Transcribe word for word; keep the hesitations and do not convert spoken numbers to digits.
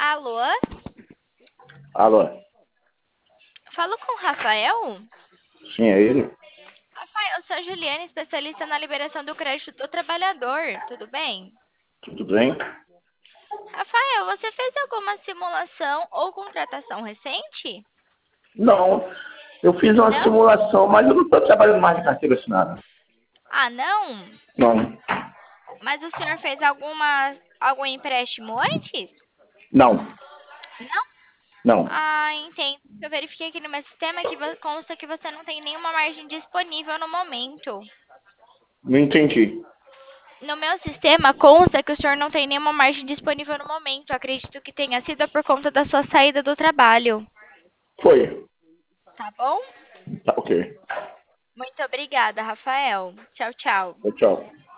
Alô? Alô? Falo com o Rafael? Sim, é ele? Rafael, eu sou a Juliana, especialista na liberação do crédito do trabalhador. Tudo bem? Tudo bem? Rafael, você fez alguma simulação ou contratação recente? Não, eu fiz uma Não? simulação, mas eu não estou trabalhando mais de carteira assinada. Ah, não? Não, Mas o senhor fez alguma, algum empréstimo antes? não, Não? não, Ah, entendo. Eu verifiquei aqui no meu sistema que vo- consta que você não tem nenhuma margem disponível no momento. não entendi. No meu sistema consta que o senhor não tem nenhuma margem disponível no momento. Acredito que tenha sido por conta da sua saída do trabalho. Foi. Tá bom? Tá, ok. Muito obrigada, Rafael. Tchau, tchau. Tchau, tchau.